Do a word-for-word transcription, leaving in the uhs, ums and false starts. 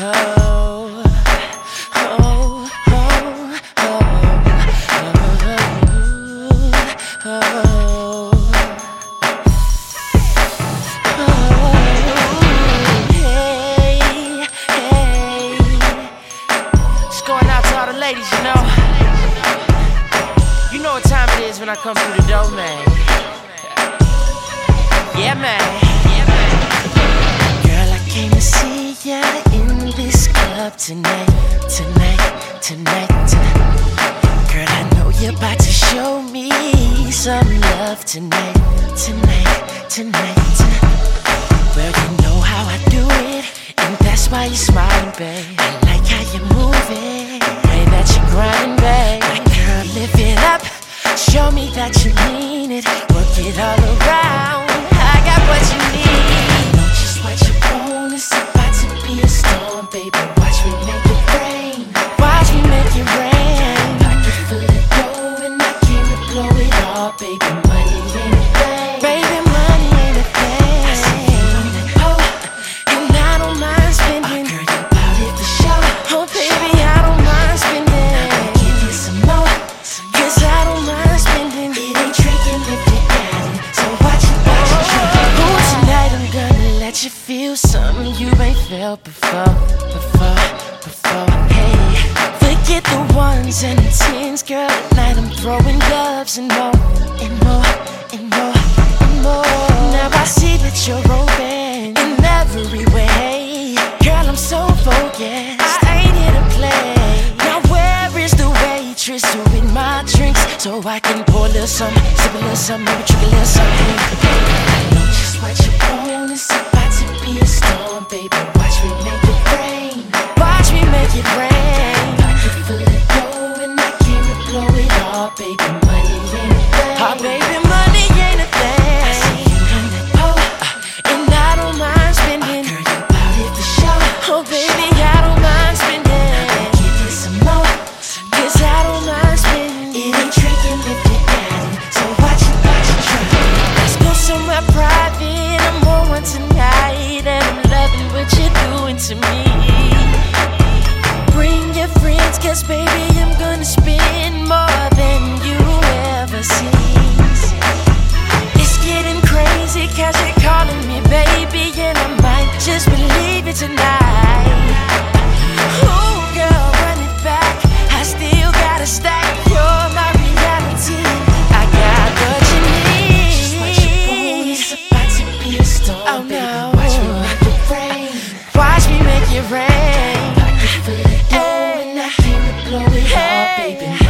oh, oh, oh, oh, oh, oh, hey, hey. Just going out to all the ladies, you know. You know what time it is when I come through the door, man. Yeah, man. Yeah, man. Girl, I came to see ya in this club tonight, tonight, tonight. Girl, I know you're about to show me some love tonight, tonight, tonight. Well, you know how I do it, and that's why you're smiling, babe. I like how you move it, way that you're grinding, babe. Like, girl, lift it up, show me that you mean it, work it all around. I got what you need. Know just what you want. It's about to be a storm, baby. Watch me make it rain. Watch me make it rain. Pocket full of dough and I came to blow it all, baby. Money ain't a thing. Baby, money ain't a thing. I see you on that hoe, and I don't mind spending. Oh, girl, you bout it for sure. Oh, baby, I don't mind spending. I'ma give you some more, cause I don't mind spending. It ain't tricking if you got it, so watch it, watch it, try it. Oh, tonight I'm gonna let you feel something you ain't felt before, before, before. Hey, forget the ones and the tens, girl. Tonight I'm throwing gloves and more, and more, and more, and more. Now I see that you're open in every way. Girl, I'm so focused, I ain't here to play. Now where is the waitress doing my drinks, so I can pour a little something, sip a little something, maybe drink a little something. I know just what you want. It's about to be a storm, baby. Watch me make it rain. Watch me make it rain. Pocket full of dough and I came to blow it all, baby. Money ain't a thing. Oh, baby, money ain't a thing. I see you on that pole, uh, and I don't mind spending. Oh, girl, you bout it for sure. Oh, baby, I don't mind spending. I'ma give you some more, cause I don't mind spending. It ain't tricking if you got it, so watch it, watch it, try it. Let's go somewhere private. I'm on one tonight, and I'm loving what you're doing to me. Bring your friends, cause baby, I'm gonna spend more than you ever seen. It's getting crazy, cause you're calling me baby, and I might just believe it tonight. Oh, girl, run it back. I still gotta stack. You're my reality. I got what you need. It's about to be a storm, oh, baby. No. Watch me make it rain. Watch me make it rain. Pocket full of dough and I came to blow it all, baby.